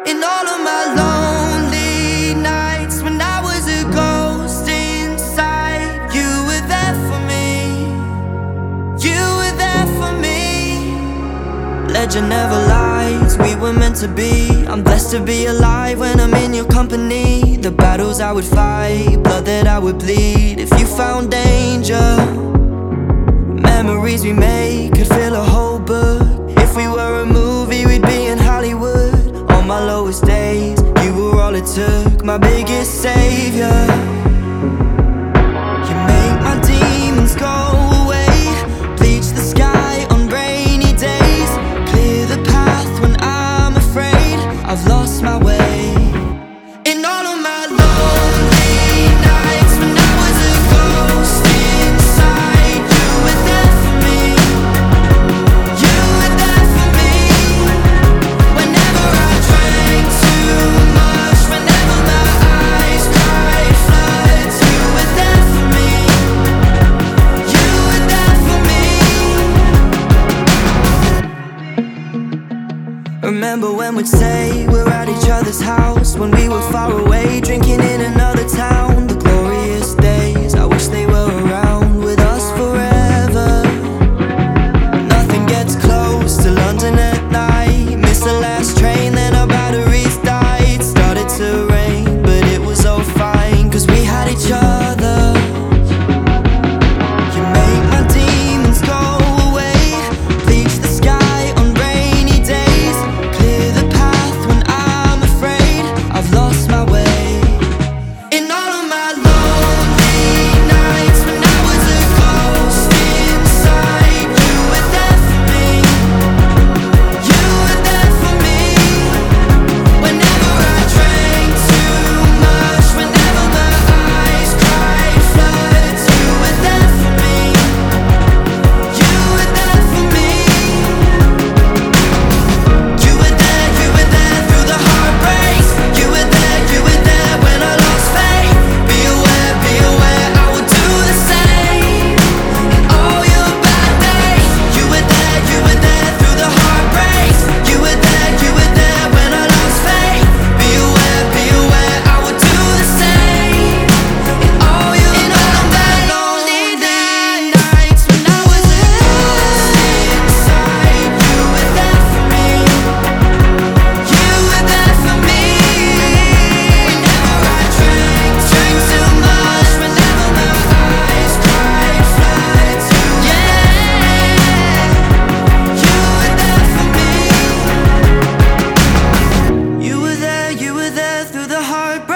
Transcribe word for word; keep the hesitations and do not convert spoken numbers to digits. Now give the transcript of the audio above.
In all of my lonely nights, when I was a ghost inside, you were there for me. You were there for me. Legend never lies, we were meant to be. I'm blessed to be alive when I'm in your company. The battles I would fight, blood that I would bleed. If you found danger, memories we made could fill a whole book. If we were a movie, we'd be in Hollywood. On my lowest days, you were all it took, my biggest savior. You make my demons go away, bleach the sky on rainy days, clear the path when I'm afraid I've lost my way. In all of my lonely nights, when I was a ghost inside, you were there for me. You were there for me. Whenever I drank too much, whenever my eyes cried floods, you were there for me. You were there for me. Remember when we'd say we're at each other's house, when we were far away, drinking in another town. The glorious days, I wish they were around with us forever. Nothing gets close to London at night. Missed the last train, then our batteries died. Started to rain, but it was all fine, cause we had each other. You make my demons go away, bleach the sky on rainy days, clear the path when I'm afraid I've lost my way. In all of my lonely nights, when I was a ghost inside, you were there for me. You were there for me. Whenever I drank too much, whenever my eyes cried floods, you were there for me. You were there for me. You were there, you were there through the heartbreaks. You were there, you were there when I lost faith. Be aware, be aware, I will do the same. In all your bad days, you were there, you were there through the heartbreaks. You were there, you were there when I lost faith. Be aware, be aware, I will do the same. In all your in all of my lonely nights, when I was a ghost inside, you were there for me. You were there for me. Whenever I drank, drank too much, whenever my eyes cried floods, yeah, you were there for me. You were there, you were there through the heartbreak.